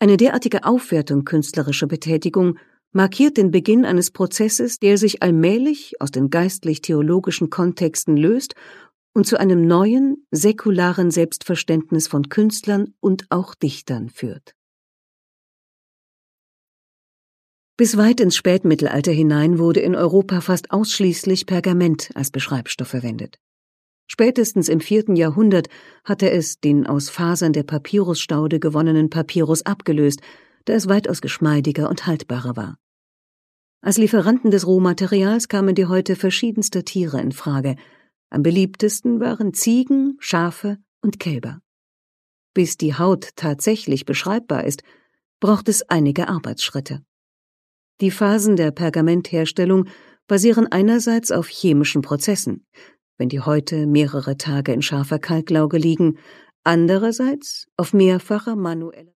Eine derartige Aufwertung künstlerischer Betätigung markiert den Beginn eines Prozesses, der sich allmählich aus den geistlich-theologischen Kontexten löst und zu einem neuen, säkularen Selbstverständnis von Künstlern und auch Dichtern führt. Bis weit ins Spätmittelalter hinein wurde in Europa fast ausschließlich Pergament als Beschreibstoff verwendet. Spätestens im 4. Jahrhundert hatte es den aus Fasern der Papyrusstaude gewonnenen Papyrus abgelöst, da es weitaus geschmeidiger und haltbarer war. Als Lieferanten des Rohmaterials kamen die Häute verschiedenster Tiere in Frage. Am beliebtesten waren Ziegen, Schafe und Kälber. Bis die Haut tatsächlich beschreibbar ist, braucht es einige Arbeitsschritte. Die Phasen der Pergamentherstellung basieren einerseits auf chemischen Prozessen, wenn die Häute mehrere Tage in scharfer Kalklauge liegen, andererseits auf mehrfacher manueller